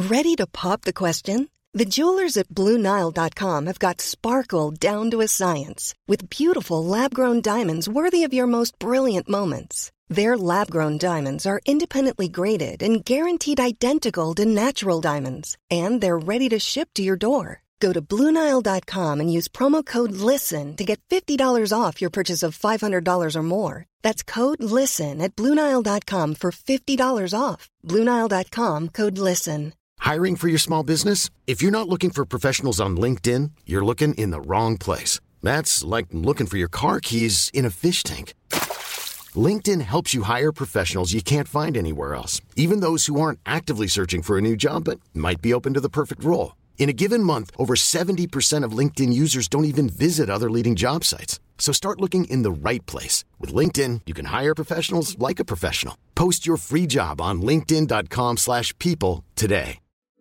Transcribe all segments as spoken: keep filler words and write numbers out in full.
Ready to pop the question? The jewelers at Blue Nile dot com have got sparkle down to a science with beautiful lab-grown diamonds worthy of your most brilliant moments. Their lab-grown diamonds are independently graded and guaranteed identical to natural diamonds, and they're ready to ship to your door. Go to Blue Nile dot com and use promo code LISTEN to get fifty dollars off your purchase of five hundred dollars or more. That's code LISTEN at Blue Nile dot com for fifty dollars off. Blue Nile dot com, code LISTEN. Hiring for your small business? If you're not looking for professionals on LinkedIn, you're looking in the wrong place. That's like looking for your car keys in a fish tank. LinkedIn helps you hire professionals you can't find anywhere else, even those who aren't actively searching for a new job but might be open to the perfect role. In a given month, over seventy percent of LinkedIn users don't even visit other leading job sites. So start looking in the right place. With LinkedIn, you can hire professionals like a professional. Post your free job on linkedin dot com slash people today.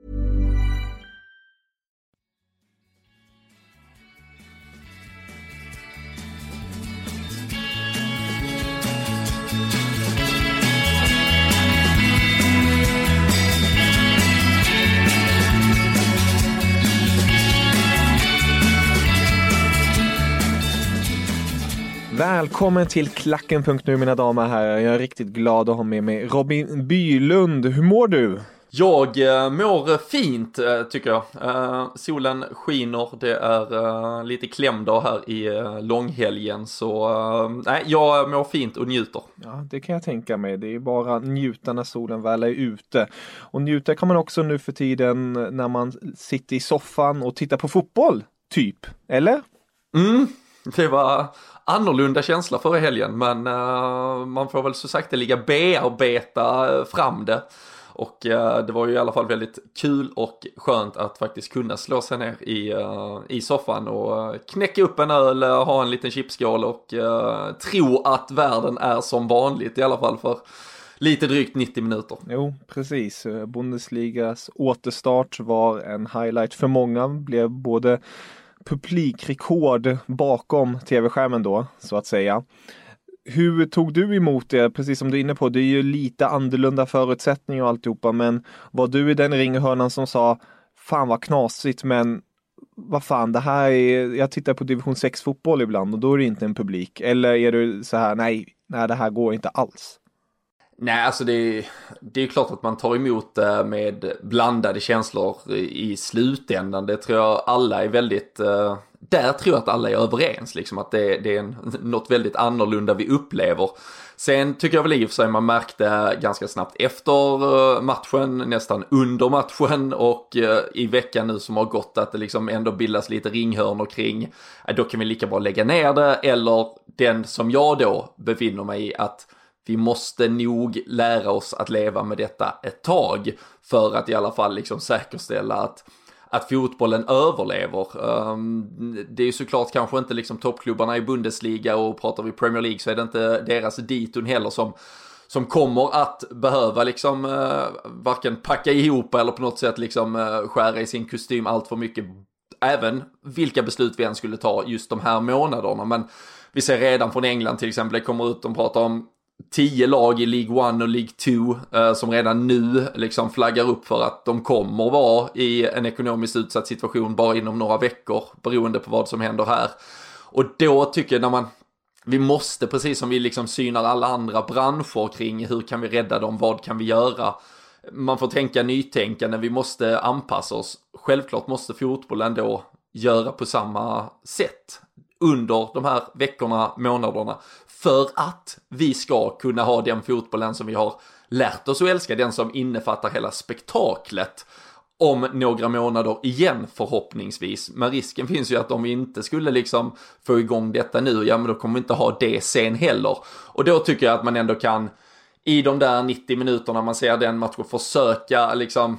Välkommen till klacken punkt nu mina damer och herrar. Jag är riktigt glad att ha med mig Robin Bylund. Hur mår du? Jag eh, mår fint eh, tycker jag. Eh, solen skiner, det är eh, lite klämdag här i eh, långhelgen. Så eh, nej, jag mår fint och njuter. Ja, det kan jag tänka mig. Det är bara njuta när solen väl är ute. Och njuta kan man också nu för tiden när man sitter i soffan och tittar på fotboll, typ. Eller? Mm, det var annorlunda känsla förra helgen. Men uh, man får väl så sagt det ligga bearbeta fram det. Och uh, det var ju i alla fall väldigt kul och skönt att faktiskt kunna slå sig ner i, uh, i soffan och uh, knäcka upp en öl, uh, ha en liten chipskål och uh, tro att världen är som vanligt i alla fall för lite drygt nittio minuter. Jo, precis. Bundesligas återstart var en highlight för många. Blev både publikrekord bakom tv-skärmen då, så att säga. Hur tog du emot det? Precis som du är inne på, det är ju lite annorlunda förutsättningar och alltihopa, men var du i den ringhörnan som sa fan vad knasigt, men vad fan, det här är, jag tittar på division sex fotboll ibland och då är det inte en publik, eller är du så här, nej, nej det här går inte alls? Nej, alltså det är, det är klart att man tar emot det med blandade känslor i slutändan. Det tror jag alla är väldigt, där tror jag att alla är överens liksom, att det, det är en, något väldigt annorlunda vi upplever. Sen tycker jag väl i och för sig man märkte ganska snabbt efter matchen, nästan under matchen och i veckan nu som har gått att det liksom ändå bildas lite ringhörnor kring, då kan vi lika bra lägga ner det, eller den som jag då befinner mig i, att vi måste nog lära oss att leva med detta ett tag för att i alla fall liksom säkerställa att, att fotbollen överlever. Um, det är ju såklart kanske inte liksom toppklubbarna i Bundesliga, och pratar vi Premier League så är det inte deras ditun heller som, som kommer att behöva liksom uh, varken packa ihop eller på något sätt liksom uh, skära i sin kostym allt för mycket. Även vilka beslut vi än skulle ta just de här månaderna. Men vi ser redan från England till exempel, det kommer ut och pratar om tio lag i League One och League Two eh, som redan nu liksom flaggar upp för att de kommer vara i en ekonomiskt utsatt situation bara inom några veckor beroende på vad som händer här. Och då tycker jag när man, vi måste, precis som vi liksom synar alla andra branscher kring hur kan vi rädda dem, vad kan vi göra, man får tänka nytänkande, vi måste anpassa oss. Självklart måste fotbollen då göra på samma sätt under de här veckorna, månaderna, för att vi ska kunna ha den fotbollen som vi har lärt oss att älska, den som innefattar hela spektaklet om några månader igen förhoppningsvis. Men risken finns ju att om vi inte skulle liksom få igång detta nu, ja men då kommer vi inte ha det sen heller. Och då tycker jag att man ändå kan i de där nittio minuterna man ser den matchen försöka liksom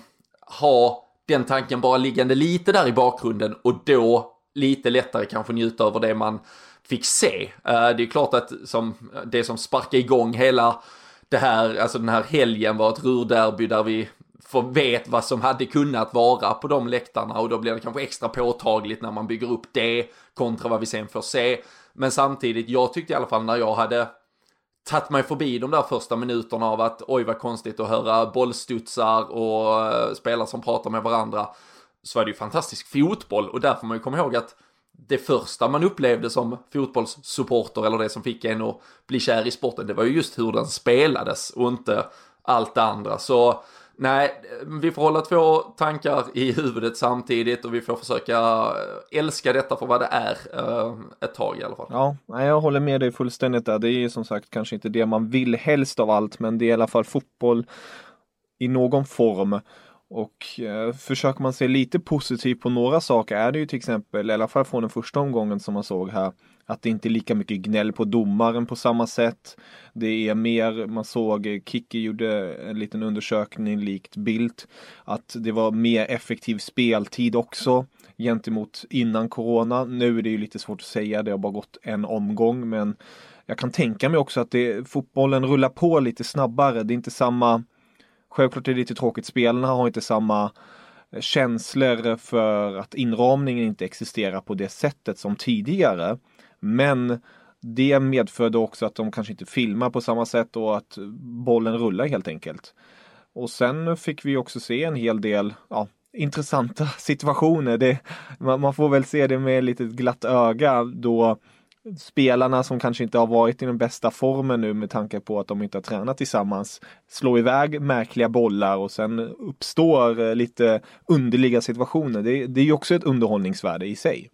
ha den tanken bara liggande lite där i bakgrunden, och då lite lättare kanske njuta över det man fick se. Det är klart att som, det som sparkar igång hela det här, alltså den här helgen var ett rurderby där vi får vet vad som hade kunnat vara på de läktarna, och då blir det kanske extra påtagligt när man bygger upp det kontra vad vi sen får se. Men samtidigt, jag tyckte i alla fall när jag hade tagit mig förbi de där första minuterna av att oj vad konstigt att höra bollstudsar och uh, spelare som pratar med varandra, så är det ju fantastisk fotboll, och där får man ju komma ihåg att det första man upplevde som fotbollssupporter, eller det som fick en att bli kär i sporten, det var ju just hur den spelades och inte allt det andra. Så nej, vi får hålla två tankar i huvudet samtidigt, och vi får försöka älska detta för vad det är uh, ett tag i alla fall. Ja, jag håller med dig fullständigt där. Det är ju som sagt kanske inte det man vill helst av allt, men det är i alla fall fotboll i någon form. Och eh, försöker man se lite positivt på några saker är det ju till exempel, i alla fall från den första omgången som man såg här, att det inte är lika mycket gnäll på domaren på samma sätt. Det är mer, man såg, Kicki gjorde en liten undersökning likt Bildt, att det var mer effektiv speltid också gentemot innan corona. Nu är det ju lite svårt att säga, det har bara gått en omgång, men jag kan tänka mig också att det, fotbollen rullar på lite snabbare. Det är inte samma, självklart är det lite tråkigt, spelarna har inte samma känslor för att inramningen inte existerar på det sättet som tidigare. Men det medförde också att de kanske inte filmar på samma sätt och att bollen rullar helt enkelt. Och sen fick vi också se en hel del ja, intressanta situationer. Det, man, man får väl se det med lite glatt öga då spelarna som kanske inte har varit i den bästa formen nu med tanke på att de inte har tränat tillsammans slår iväg märkliga bollar och sen uppstår lite underliga situationer. Det, det är ju också ett underhållningsvärde i sig.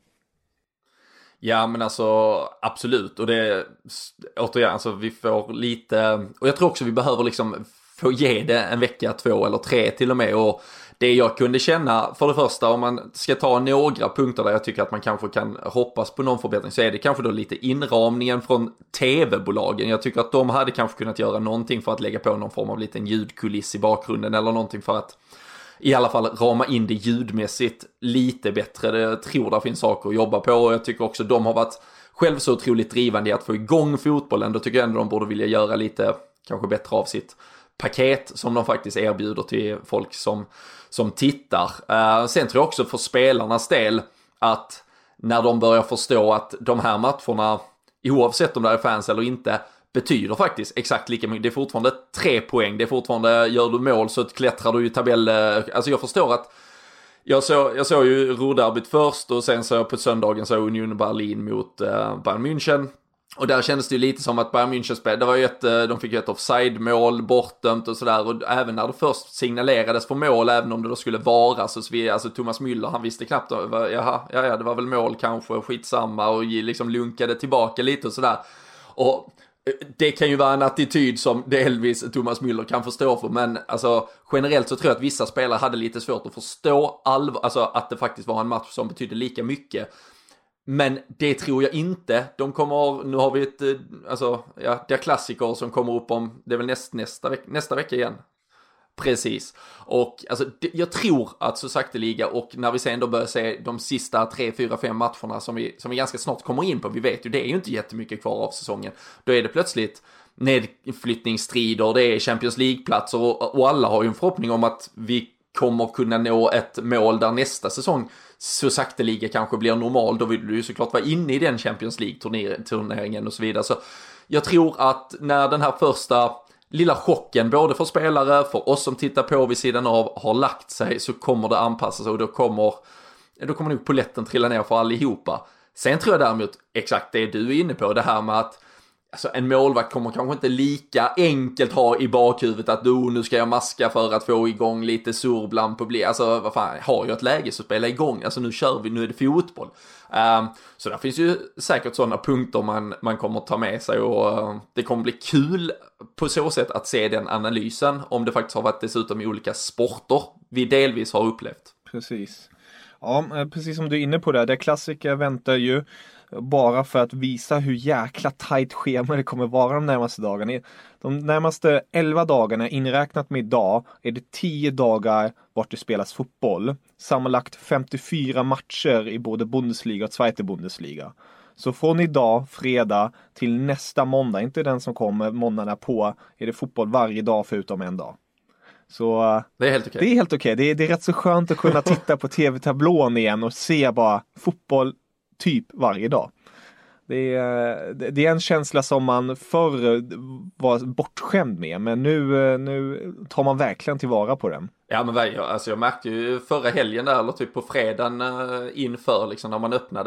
Ja, men alltså absolut, och det återigen, alltså vi får lite, och jag tror också vi behöver liksom få ge det en vecka, två eller tre till och med, och det jag kunde känna för det första, om man ska ta några punkter där jag tycker att man kanske kan hoppas på någon förbättring, så är det kanske då lite inramningen från tv-bolagen. Jag tycker att de hade kanske kunnat göra någonting för att lägga på någon form av liten ljudkuliss i bakgrunden eller någonting för att i alla fall rama in det ljudmässigt lite bättre. Jag tror det finns saker att jobba på, och jag tycker också de har varit själv så otroligt drivande i att få igång fotbollen. Då tycker jag ändå de borde vilja göra lite kanske bättre av sitt paket som de faktiskt erbjuder till folk som, som tittar. Uh, sen tror jag också för spelarnas del att när de börjar förstå att de här matcherna, oavsett om det är fans eller inte, betyder faktiskt exakt lika mycket. Det är fortfarande tre poäng. Det är fortfarande, gör du mål så klättrar du i tabell. Alltså jag förstår att jag såg, jag såg ju Ruhrderbyt först, och sen så på söndagen så Union Berlin mot uh, Bayern München. Och där kändes det ju lite som att Bayern München spelade. Det var ju ett, de fick ju ett offside-mål bortdömt och sådär. Och även när det först signalerades för mål, även om det då skulle vara så vi, alltså Thomas Müller, han visste knappt då, jaha, ja, ja, det var väl mål kanske, skitsamma, och liksom lunkade tillbaka lite och sådär. Och det kan ju vara en attityd som delvis Thomas Müller kan förstå för, men alltså generellt så tror jag att vissa spelare hade lite svårt att förstå allvar, alltså att det faktiskt var en match som betydde lika mycket. Men det tror jag inte. De kommer, nu har vi ett, alltså, ja, det är klassiker som kommer upp om, det är väl näst, nästa, veck, nästa vecka igen. Precis. Och alltså, det, jag tror att så sakteliga, och när vi sen då börjar se de sista tre, fyra, fem matcherna som vi, som vi ganska snart kommer in på, vi vet ju, det är ju inte jättemycket kvar av säsongen. Då är det plötsligt nedflyttningsstrider, det är Champions League-platser, och, och alla har ju en förhoppning om att vi kommer kunna nå ett mål där nästa säsong så sakteliga kanske blir normal. Då vill du ju såklart vara inne i den Champions League-turneringen och så vidare. Så jag tror att när den här första lilla chocken, både för spelare, för oss som tittar på vid sidan av, har lagt sig, så kommer det anpassa sig, och då kommer, då kommer nog poletten trilla ner för allihopa. Sen tror jag däremot exakt det du är inne på, det här med att alltså, en målvakt kommer kanske inte lika enkelt ha i bakhuvudet att oh, nu ska jag maska för att få igång lite surr bland publik. Alltså vad fan, har jag ett läge så spela igång. Alltså nu kör vi, nu är det fotboll. Um, så där finns ju säkert sådana punkter man, man kommer ta med sig, och uh, det kommer bli kul på så sätt att se den analysen, om det faktiskt har varit dessutom i olika sporter vi delvis har upplevt. Precis. Ja, precis som du är inne på det, det klassiker väntar ju, bara för att visa hur jäkla tajt schema det kommer vara de närmaste dagarna. De närmaste elva dagarna, inräknat med idag, är det tio dagar vart det spelas fotboll. Sammanlagt femtiofyra matcher i både Bundesliga och Zweite Bundesliga. Så från idag, fredag, till nästa måndag, inte den som kommer måndagen på, är det fotboll varje dag förutom en dag. Så det är helt okej. Det är helt okej. Det är, det är rätt så skönt att kunna titta på tv-tablån igen och se bara fotboll typ varje dag. Det är, det är en känsla som man förr var bortskämd med, men nu, nu tar man verkligen tillvara på den. Ja, men jag, alltså jag märkte ju förra helgen där, eller typ på fredagen inför, liksom, när man öppnade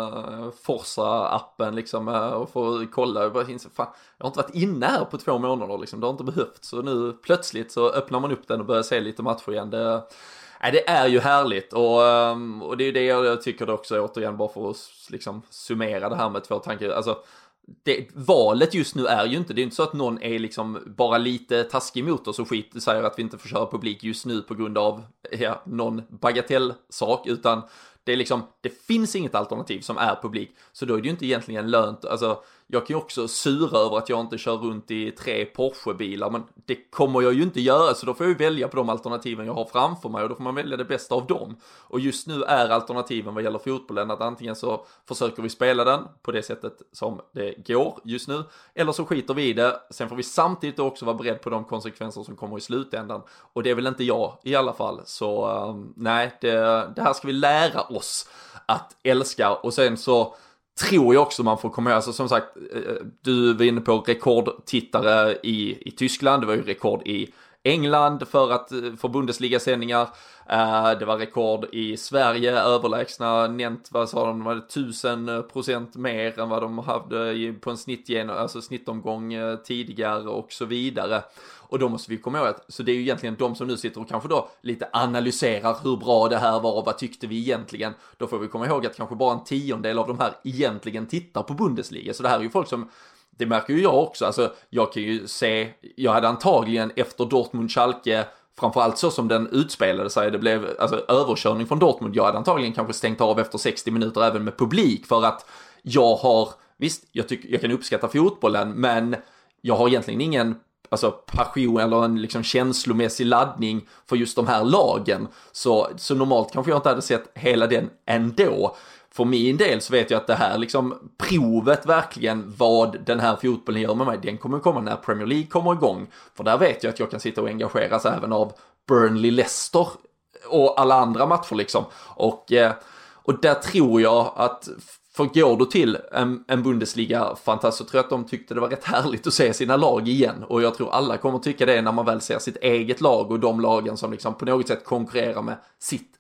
Forza-appen liksom, och får kolla. Jag, bara, fan, jag har inte varit inne här på två månader, liksom. Det har inte behövt. Så nu plötsligt så öppnar man upp den och börjar se lite matcher igen. Det, nej, det är ju härligt, och, och det är ju det jag tycker också, återigen, bara för att liksom summera det här med två tankar. Alltså, det, valet just nu är ju inte, det är inte så att någon är liksom bara lite taskig mot oss och skit säger att vi inte får köra publik just nu på grund av ja, någon bagatellsak, utan det är liksom, det finns inget alternativ som är publik, så då är det ju inte egentligen lönt. Alltså, jag kan ju också sura över att jag inte kör runt i tre Porsche-bilar, men det kommer jag ju inte göra, så då får jag ju välja på de alternativen jag har framför mig, och då får man välja det bästa av dem. Och just nu är alternativen vad gäller fotbollen att antingen så försöker vi spela den på det sättet som det går just nu, eller så skiter vi i det. Sen får vi samtidigt också vara beredd på de konsekvenser som kommer i slutändan, och det är väl inte jag i alla fall. Så um, nej, det, det här ska vi lära oss att älska. Och sen så tror jag också man får komma ihåg, alltså som sagt, du var inne på rekordtittare i, i Tyskland, det var ju rekord i England för att för Bundesliga-sändningar, uh, det var rekord i Sverige, överlägsna nämnt, vad sa de, var det tusen procent mer än vad de hade i, på en snittgen, alltså snittomgång uh, tidigare och så vidare. Och då måste vi komma ihåg att, så det är ju egentligen de som nu sitter och kanske då lite analyserar hur bra det här var och vad tyckte vi egentligen. Då får vi komma ihåg att kanske bara en tiondel av de här egentligen tittar på Bundesliga. Så det här är ju folk som, det märker ju jag också, alltså jag kan ju se, jag hade antagligen efter Dortmund-Schalke, framförallt så som den utspelade sig, det blev alltså överkörning från Dortmund, jag hade antagligen kanske stängt av efter sextio minuter även med publik, för att jag har, visst, jag, tycker, jag kan uppskatta fotbollen, men jag har egentligen ingen alltså passion eller en liksom känslomässig laddning för just de här lagen, så, så normalt kanske jag inte hade sett hela den ändå. För min del så vet jag att det här liksom provet verkligen vad den här fotbollen gör med mig, den kommer komma när Premier League kommer igång, för där vet jag att jag kan sitta och engageras även av Burnley, Leicester och alla andra matcher liksom, och, och där tror jag att för går du till en, en Bundesliga-fantast, så tror jag att de tyckte det var rätt härligt att se sina lag igen. Och jag tror alla kommer tycka det när man väl ser sitt eget lag och de lagen som liksom på något sätt konkurrerar med sitt.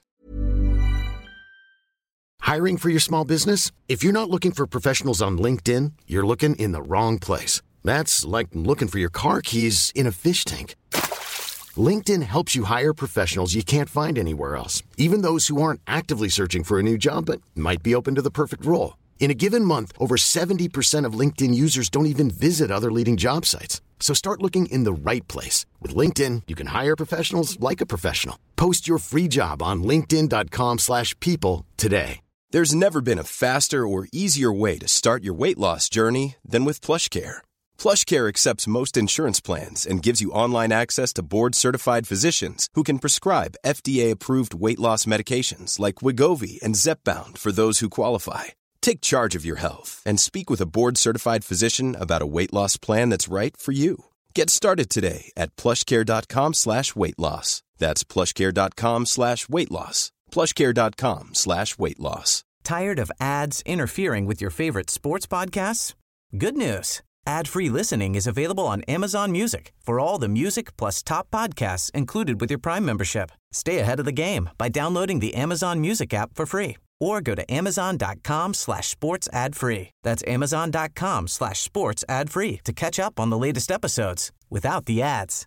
Hiring for your small business? If you're not looking for professionals on LinkedIn, you're looking in the wrong place. That's like looking for your car keys in a fish tank. LinkedIn helps you hire professionals you can't find anywhere else, even those who aren't actively searching for a new job but might be open to the perfect role. In a given month, over seventy percent of LinkedIn users don't even visit other leading job sites. So start looking in the right place. With LinkedIn, you can hire professionals like a professional. Post your free job on linkedin dot com slash people today. There's never been a faster or easier way to start your weight loss journey than with PlushCare. PlushCare accepts most insurance plans and gives you online access to board-certified physicians who can prescribe F D A-approved weight loss medications like Wegovy and Zepbound for those who qualify. Take charge of your health and speak with a board-certified physician about a weight loss plan that's right for you. Get started today at plushcare.com slash weight loss. That's plushcare.com slash weight loss. plushcare.com slash weight loss. Tired of ads interfering with your favorite sports podcasts? Good news. Ad-free listening is available on Amazon Music for all the music plus top podcasts included with your Prime membership. Stay ahead of the game by downloading the Amazon Music app for free or go to amazon.com slash sports ad free. That's amazon.com slash sports ad free to catch up on the latest episodes without the ads.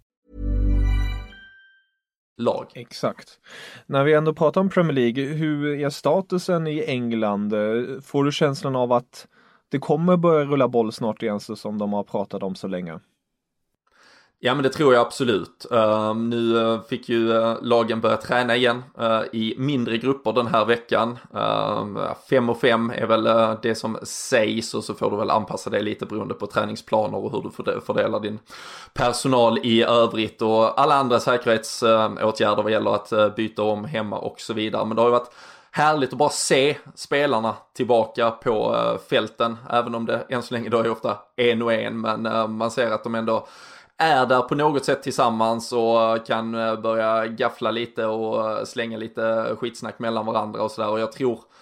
Lag. Exakt. När vi ändå pratar om Premier League, hur är statusen i England? Får du känslan av att det kommer börja rulla boll snart igen, så som de har pratat om så länge? Ja, men det tror jag absolut. Uh, nu uh, fick ju uh, lagen börja träna igen uh, i mindre grupper den här veckan. Uh, fem och fem är väl uh, det som sägs, och så får du väl anpassa dig lite beroende på träningsplaner och hur du fördelar din personal i övrigt och alla andra säkerhetsåtgärder uh, vad gäller att uh, byta om hemma och så vidare. Men det har ju varit härligt att bara se spelarna tillbaka på uh, fälten, även om det än så länge då är ofta en och en, men uh, man ser att de ändå är där på något sätt tillsammans och kan börja gaffla lite och slänga lite skitsnack mellan varandra och sådär. Och jag tror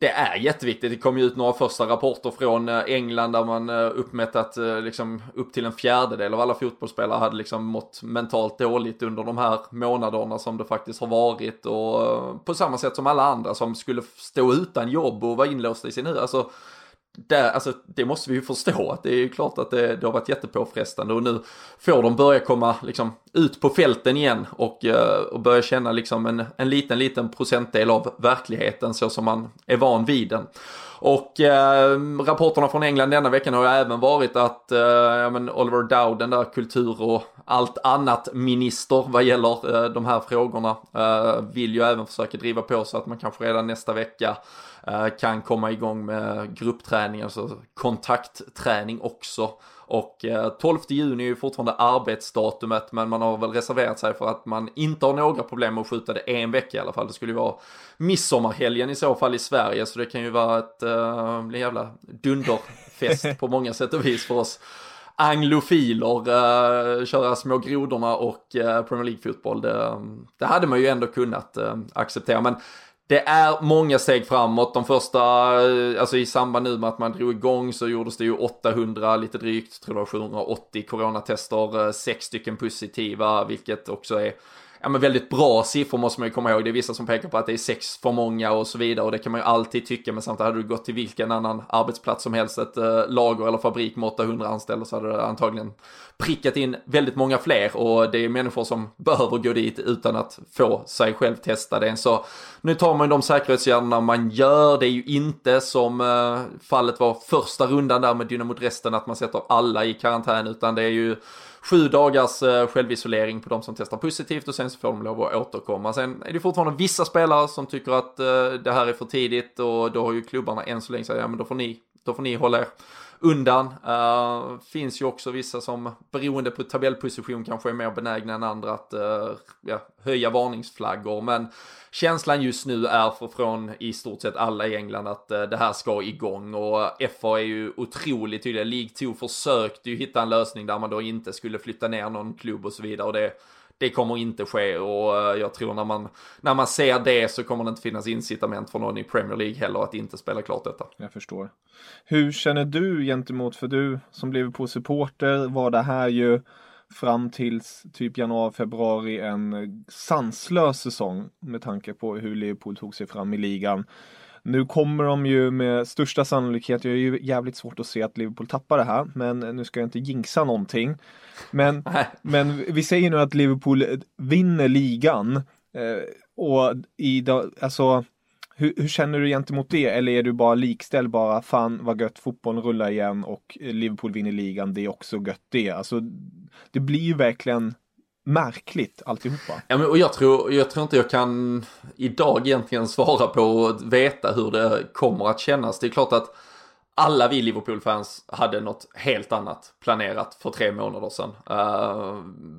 det är jätteviktigt. Det kom ju ut några första rapporter från England där man uppmätt att liksom upp till en fjärdedel av alla fotbollsspelare hade liksom mått mentalt dåligt under de här månaderna som det faktiskt har varit, och på samma sätt som alla andra som skulle stå utan jobb och vara inlåsta i sin hus. Alltså, det, alltså, det måste vi ju förstå, att det är ju klart att det, det har varit jättepåfrestande, och nu får de börja komma liksom ut på fälten igen och, och börja känna liksom en, en liten liten procentdel av verkligheten så som man är van vid den. Och eh, rapporterna från England denna veckan har ju även varit att eh, ja, men Oliver Dowden, den där kultur och allt annat minister vad gäller eh, de här frågorna, eh, vill ju även försöka driva på så att man kanske redan nästa vecka eh, kan komma igång med gruppträning, alltså kontaktträning också. Och eh, tolfte juni är ju fortfarande arbetsdatumet, men man har väl reserverat sig för att man inte har några problem med att skjuta det en vecka i alla fall. Det skulle ju vara midsommarhelgen i så fall i Sverige, så det kan ju vara ett eh, en jävla dunderfest på många sätt och vis för oss anglofiler, eh, köra små grodorna och eh, Premier League-fotboll. Det, det hade man ju ändå kunnat eh, acceptera, men det är många steg framåt. De första, alltså i samband nu med att man drog igång så gjordes det ju åttahundra, lite drygt, tror jag sjuhundraåttio coronatester, sex stycken positiva, vilket också är ja, men väldigt bra siffror måste man ju komma ihåg. Det är vissa som pekar på att det är sex för många och så vidare, och det kan man ju alltid tycka, men samtidigt hade du gått till vilken annan arbetsplats som helst, ett äh, lager eller fabrik med åttahundra anställda, så hade det antagligen prickat in väldigt många fler, och det är människor som behöver gå dit utan att få sig själv testa det. Så nu tar man de säkerhetsgärderna man gör. Det är ju inte som äh, fallet var första rundan där med Dynamo Dresden, att man sätter alla i karantän, utan det är ju sju dagars eh, självisolering på de som testar positivt, och sen så får de lov att återkomma. Sen är det fortfarande vissa spelare som tycker att eh, det här är för tidigt, och då har ju klubbarna än så länge sagt, ja men då får ni, då får ni hålla er undan. Uh, finns ju också vissa som beroende på tabellposition kanske är mer benägna än andra att uh, ja, höja varningsflaggor, men känslan just nu är för från i stort sett alla i England att uh, det här ska igång, och F A är ju otroligt tydliga. League två försökte ju hitta en lösning där man då inte skulle flytta ner någon klubb och så vidare, och det Det kommer inte ske, och jag tror när man, när man ser det så kommer det inte finnas incitament för någon i Premier League heller att inte spela klart detta. Jag förstår. Hur känner du gentemot, för du som Liverpool-supporter var det här ju fram till typ januari, februari en sanslös säsong med tanke på hur Liverpool tog sig fram i ligan. Nu kommer de ju med största sannolikhet, det är ju jävligt svårt att se att Liverpool tappar det här, men nu ska jag inte jinxa någonting. Men, men vi säger nu att Liverpool vinner ligan, eh, och i, alltså, hur, hur känner du gentemot det? Eller är du bara likställd, bara fan vad gött, fotbollen rullar igen och Liverpool vinner ligan, det är också gött det. Alltså, det blir ju verkligen märkligt alltihopa. Ja, men, och jag tror, jag tror inte jag kan idag egentligen svara på och veta hur det kommer att kännas. Det är klart att alla vi Liverpool-fans hade något helt annat planerat för tre månader sedan. Uh,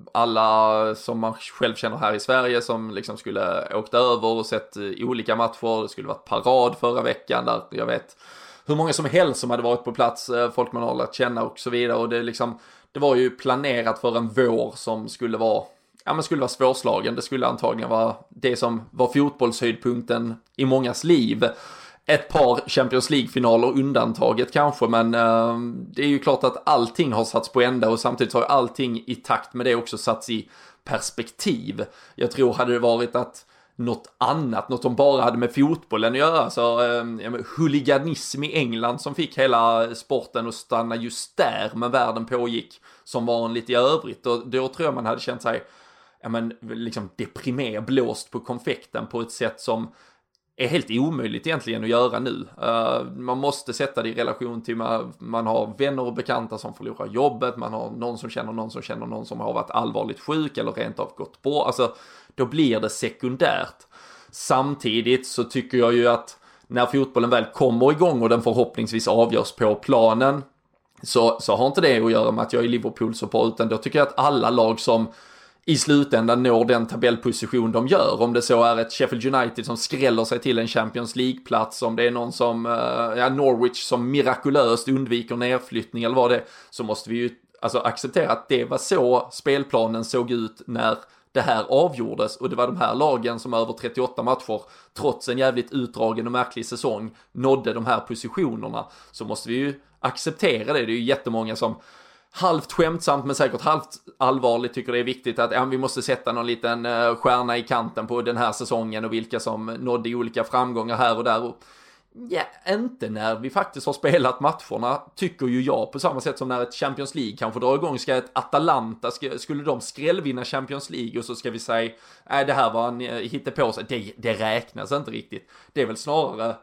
alla som man själv känner här i Sverige som liksom skulle åkt över och sett uh, olika matcher. Det skulle varit parad förra veckan där jag vet hur många som helst som hade varit på plats, uh, folk man har lärt känna och så vidare. Och det, liksom, det var ju planerat för en vår som skulle vara Ja, men skulle vara svårslagen. Det skulle antagligen vara det som var fotbollshöjdpunkten i mångas liv. Ett par Champions League-finaler undantaget kanske, men uh, det är ju klart att allting har satts på ända, och samtidigt har allting i takt med det också satts i perspektiv. Jag tror hade det varit att något annat, något som bara hade med fotbollen att göra, så uh, huliganism i England som fick hela sporten att stanna just där, men världen pågick som vanligt i övrigt, och då tror jag man hade känt sig ja, men, liksom deprimerad, blåst på konfekten på ett sätt som är helt omöjligt egentligen att göra nu. Uh, man måste sätta det i relation till man, man har vänner och bekanta som förlorar jobbet, man har någon som känner någon som känner någon som har varit allvarligt sjuk eller rent av gått bort. Alltså, då blir det sekundärt. Samtidigt så tycker jag ju att när fotbollen väl kommer igång och den förhoppningsvis avgörs på planen, så, så har inte det att göra med att jag är Liverpool-support, utan då tycker jag att alla lag som i slutändan når den tabellposition de gör, om det så är ett Sheffield United som skräller sig till en Champions League-plats, om det är någon som ja, Norwich som mirakulöst undviker nedflyttning eller vad det är, så måste vi ju alltså acceptera att det var så spelplanen såg ut när det här avgjordes, och det var de här lagen som över trettioåtta matcher, trots en jävligt utdragen och märklig säsong, nådde de här positionerna. Så måste vi ju acceptera det. Det är ju jättemånga som halvt skämtsamt men säkert halvt allvarligt tycker det är viktigt att ja, vi måste sätta någon liten uh, stjärna i kanten på den här säsongen och vilka som nådde olika framgångar här och där. Och ja, inte när vi faktiskt har spelat matcherna, tycker ju jag, på samma sätt som när ett Champions League kanske drar igång. Ska ett Atalanta, ska, skulle de skrällvinna Champions League och så ska vi säga nej, det här var en hittepå sig, det, det räknas inte riktigt. Det är väl snarare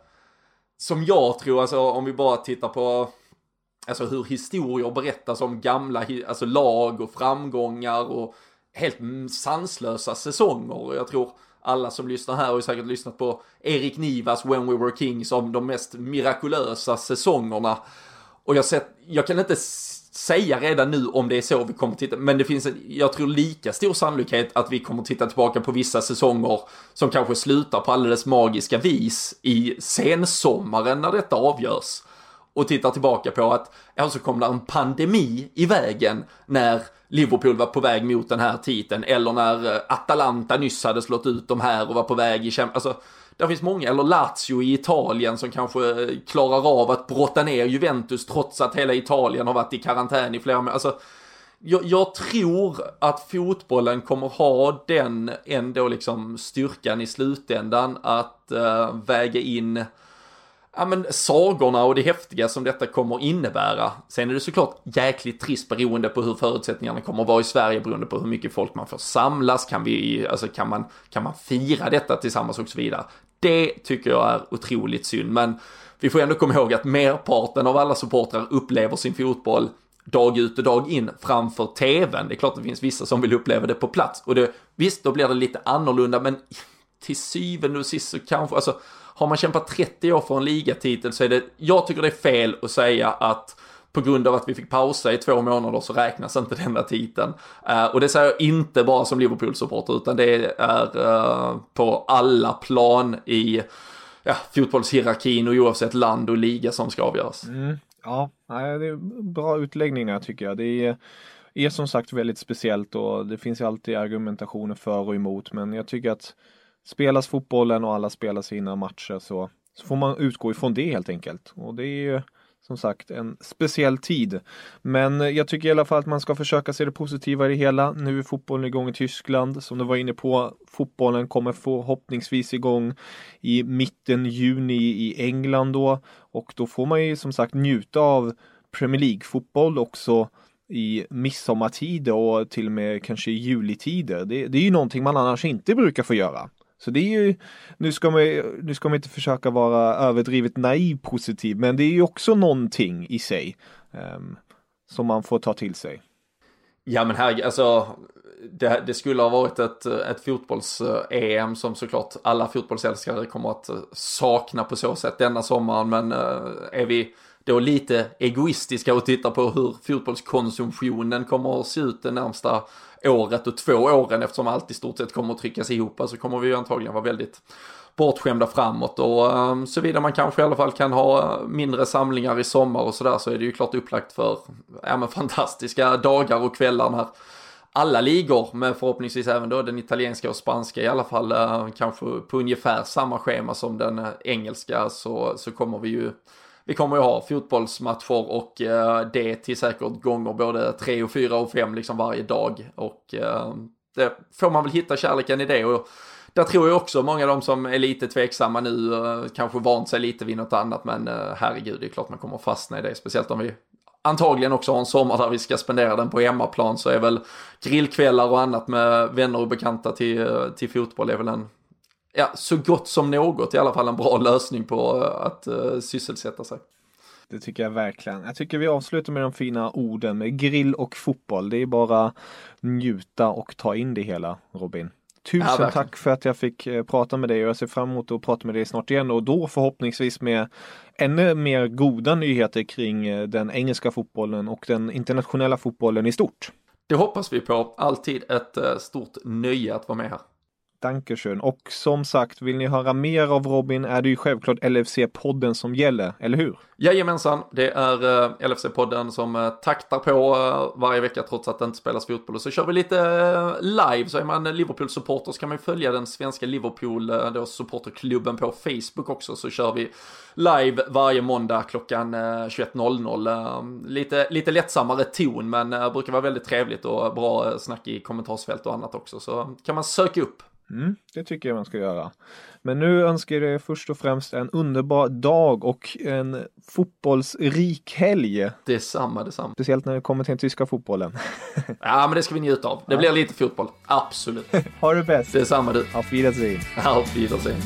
som jag tror, alltså om vi bara tittar på alltså hur historier berättas om gamla alltså lag och framgångar och helt sanslösa säsonger. Och jag tror alla som lyssnar här har ju säkert lyssnat på Erik Nivas When We Were Kings om de mest mirakulösa säsongerna. Och jag, sett, jag kan inte säga redan nu om det är så vi kommer titta, men det finns en, jag tror lika stor sannolikhet att vi kommer titta tillbaka på vissa säsonger som kanske slutar på alldeles magiska vis i sensommaren när detta avgörs. Och tittar tillbaka på att ja, så kom det en pandemi i vägen när Liverpool var på väg mot den här titeln, eller när Atalanta nyss hade slått ut de här och var på väg i kämp... Alltså, det finns många, eller Lazio i Italien som kanske klarar av att brotta ner Juventus trots att hela Italien har varit i karantän i flera månader. Alltså, jag, jag tror att fotbollen kommer ha den ändå liksom styrkan i slutändan att uh, väga in ja, men sagorna och det häftiga som detta kommer innebära. Sen är det såklart jäkligt trist beroende på hur förutsättningarna kommer att vara i Sverige, beroende på hur mycket folk man får samlas. Kan vi, alltså kan man, kan man fira detta tillsammans och så vidare. Det tycker jag är otroligt synd, men vi får ändå komma ihåg att merparten av alla supportrar upplever sin fotboll dag ut och dag in framför tvn. Det är klart att det finns vissa som vill uppleva det på plats. Och det, visst, då blir det lite annorlunda, men till syvende och sist så kanske, alltså har man kämpat trettio år för en ligatitel så är det, jag tycker det är fel att säga att på grund av att vi fick pausa i två månader så räknas inte denna titeln. Uh, och det säger jag inte bara som Liverpool-supporter, utan det är uh, på alla plan i ja, fotbollshierarkin och oavsett land och liga som ska avgöras. Mm. Ja, det är bra utläggningar tycker jag. Det är, är som sagt väldigt speciellt och det finns ju alltid argumentationer för och emot, men jag tycker att spelas fotbollen och alla spelar sina matcher så, så får man utgå ifrån det helt enkelt. Och det är ju som sagt en speciell tid. Men jag tycker i alla fall att man ska försöka se det positiva i det hela. Nu är fotbollen igång i Tyskland. Som du var inne på, fotbollen kommer förhoppningsvis igång i mitten juni i England då. Och då får man ju som sagt njuta av Premier League-fotboll också i midsommartider och till och med kanske i julitider. Det, det är ju någonting man annars inte brukar få göra. Så det är ju, nu ska man, nu ska man inte försöka vara överdrivet naiv positiv, men det är ju också någonting i sig um, som man får ta till sig. Ja men här, alltså det, det skulle ha varit ett, ett fotbolls-E M som såklart alla fotbollsälskare kommer att sakna på så sätt denna sommaren, men uh, är vi då lite egoistiska och tittar på hur fotbollskonsumtionen kommer att se ut det närmsta året och två åren, eftersom allt i stort sett kommer att tryckas ihop, så kommer vi ju antagligen vara väldigt bortskämda framåt. Och um, såvida man kanske i alla fall kan ha mindre samlingar i sommar och sådär, så är det ju klart upplagt för ja, men fantastiska dagar och kvällar när alla ligor, men förhoppningsvis även då den italienska och spanska i alla fall uh, kanske på ungefär samma schema som den uh, engelska, så, så kommer vi ju Vi kommer ju ha fotbollsmatcher och eh, det till säkert gånger både tre och fyra och fem liksom varje dag. Och eh, det får man väl hitta kärleken i det. Och där tror jag också många av de som är lite tveksamma nu eh, kanske vant sig lite vid något annat. Men eh, herregud, det är klart man kommer fastna i det. Speciellt om vi antagligen också har en sommar där vi ska spendera den på hemmaplan, så är väl grillkvällar och annat med vänner och bekanta till, till fotboll är väl en ja, så gott som något, i alla fall en bra lösning på att uh, sysselsätta sig. Det tycker jag verkligen. Jag tycker vi avslutar med de fina orden med grill och fotboll. Det är bara njuta och ta in det hela, Robin. Tusen ja, tack för att jag fick uh, prata med dig, och jag ser fram emot att prata med dig snart igen, och då förhoppningsvis med ännu mer goda nyheter kring uh, den engelska fotbollen och den internationella fotbollen i stort. Det hoppas vi på. Alltid ett uh, stort nöje att vara med här. Dankeschön. Och som sagt, vill ni höra mer av Robin är det ju självklart L F C-podden som gäller, eller hur? Jajamensan, det är uh, L F C-podden som uh, taktar på uh, varje vecka trots att det inte spelas fotboll. Och så kör vi lite uh, live, så är man Liverpool-supporter så kan man följa den svenska Liverpool, uh, då supporterklubben på Facebook också, så kör vi live varje måndag klockan uh, tjugoett noll noll. Uh, lite, lite lättsammare ton, men uh, brukar vara väldigt trevligt och bra uh, snack i kommentarsfält och annat också, så kan man söka upp. Mm, det tycker jag man ska göra. Men nu önskar jag dig först och främst en underbar dag och en fotbollsrik helg. Detsamma, detsamma. Speciellt när det kommer till den tyska fotbollen. Ja, men det ska vi njuta av. Det ja. blir lite fotboll. Absolut. Ha det bäst. Detsamma du. Auf Wiedersehen. Auf Wiedersehen.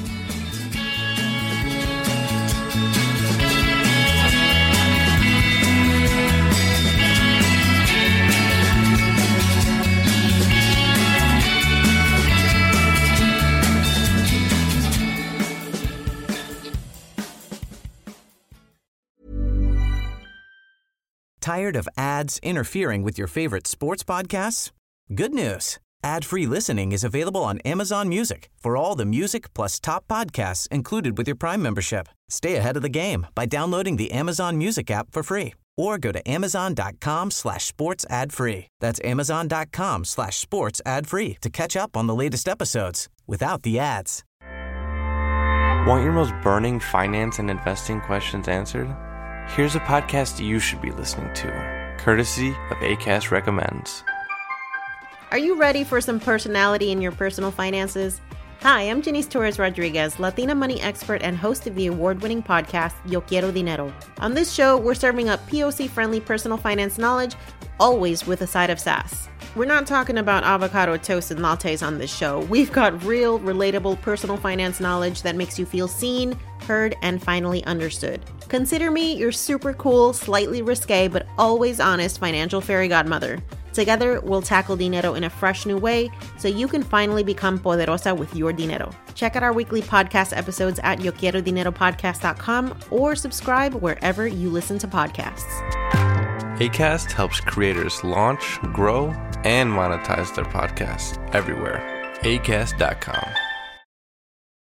Tired of ads interfering with your favorite sports podcasts? Good news. Ad-free listening is available on Amazon Music for all the music plus top podcasts included with your Prime membership. Stay ahead of the game by downloading the Amazon Music app for free or go to amazon.com slash sports ad free. That's amazon.com slash sports ad free to catch up on the latest episodes without the ads. Want your most burning finance and investing questions answered? Here's a podcast you should be listening to, courtesy of Acast Recommends. Are you ready for some personality in your personal finances? Hi, I'm Janice Torres-Rodriguez, Latina money expert and host of the award-winning podcast, Yo Quiero Dinero. On this show, we're serving up P O C-friendly personal finance knowledge, always with a side of sass. We're not talking about avocado toast and lattes on this show. We've got real, relatable personal finance knowledge that makes you feel seen, heard, and finally understood. Consider me your super cool, slightly risque, but always honest financial fairy godmother. Together, we'll tackle dinero in a fresh new way so you can finally become poderosa with your dinero. Check out our weekly podcast episodes at yo quiero dinero podcast dot com or subscribe wherever you listen to podcasts. Acast helps creators launch, grow, and monetize their podcasts everywhere. acast dot com.